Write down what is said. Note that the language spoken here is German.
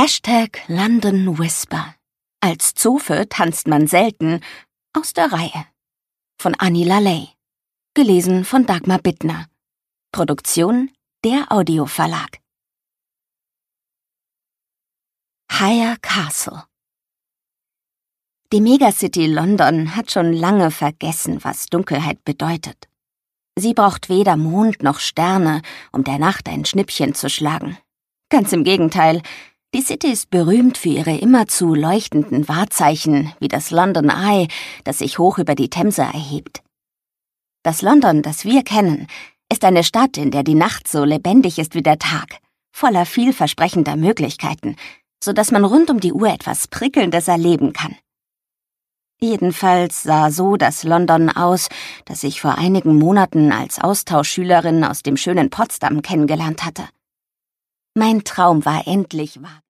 London Whisper. Als Zofe tanzt man selten aus der Reihe. Von Annie Laley. Gelesen von Dagmar Bittner. Produktion der Audioverlag. Higher Castle. Die Megacity London hat schon lange vergessen, was Dunkelheit bedeutet. Sie braucht weder Mond noch Sterne, um der Nacht ein Schnippchen zu schlagen. Ganz im Gegenteil, die City ist berühmt für ihre immerzu leuchtenden Wahrzeichen, wie das London Eye, das sich hoch über die Themse erhebt. Das London, das wir kennen, ist eine Stadt, in der die Nacht so lebendig ist wie der Tag, voller vielversprechender Möglichkeiten, sodass man rund um die Uhr etwas Prickelndes erleben kann. Jedenfalls sah so das London aus, das ich vor einigen Monaten als Austauschschülerin aus dem schönen Potsdam kennengelernt hatte. Mein Traum war endlich wahr.